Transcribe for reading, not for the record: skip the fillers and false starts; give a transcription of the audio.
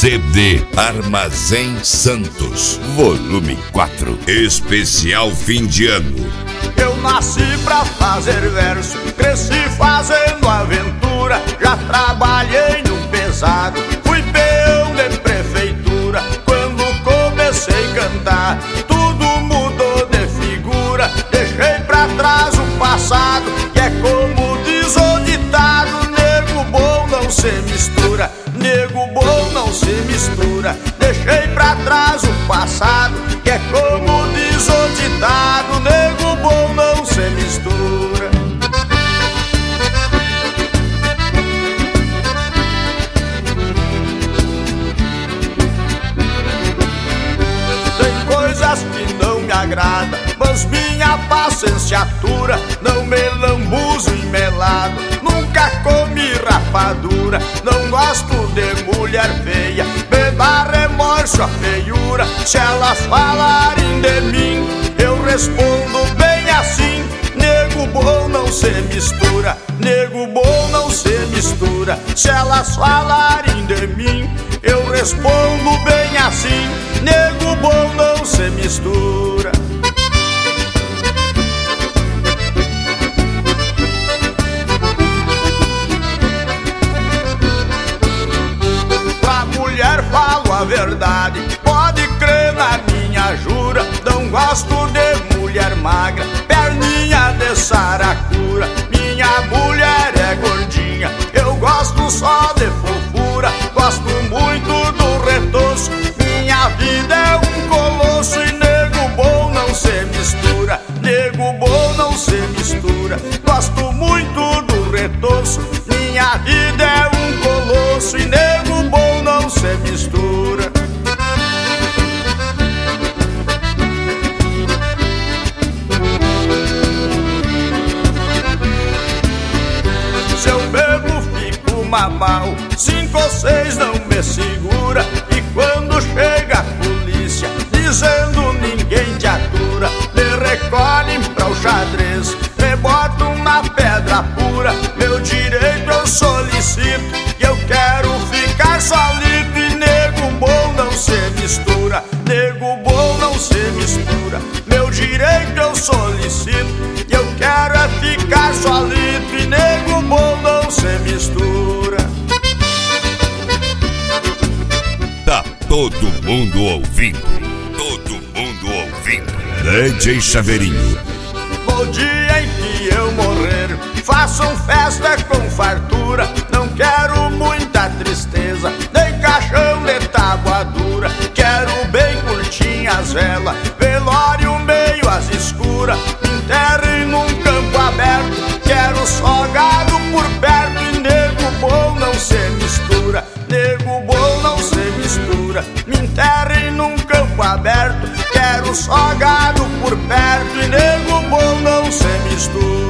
CD Armazém Santos, volume 4, especial fim de ano. Eu nasci pra fazer verso, cresci fazendo aventura. Já trabalhei no pesado, fui peão de prefeitura. Quando comecei a cantar, tudo mudou de figura. Deixei pra trás o passado, e é como diz o ditado: nego bom não se mistura, nego bom não se mistura. Deixei pra trás o passado, que é como diz o ditado: nego bom não se mistura. Tem coisas que não me agradam, mas minha paciência atura. Não me lambuzo e melado, nunca comi rapadura. Não gosto de mulher feia, me dá remorso a feiura. Se elas falarem de mim, eu respondo bem assim: nego bom não se mistura, nego bom não se mistura. Se elas falarem de mim, eu respondo bem assim: nego bom não se mistura. Falo a verdade, pode crer na minha jura. Não gosto de mulher magra, perninha de saracura. Minha mulher é gordinha, eu gosto só de fofura. Gosto muito do retoço, minha vida é um colosso. E nego bom não se mistura, nego bom não se mistura. Gosto muito do retoço, minha vida é um colosso. E nego bom não se mistura. Se eu bebo fico mamau, 5 ou 6 não me segura. E quando chega a polícia dizendo ninguém te atura, me recolhem pra o xadrez, me botam na pedra pura. Meu direito eu solicito, e eu quero ficar solito. E nego bom não se mistura, nego bom não se mistura. Meu direito eu solicito, e eu quero é ficar solito. E nego bom não se mistura. Tá todo mundo ouvindo, todo mundo ouvindo. DJ Chaveirinho. No dia em que eu morrer, façam festa com fartura. Não quero muita tristeza, nem caixão de tábua dura. Quero bem curtinhas velas, velório meio às escuras. Me enterrem num campo aberto, quero só gado por perto. E nego bom não se mistura, nego bom não se mistura. Me enterrem num campo aberto, quero só gado por perto. E nego bom não se mistura.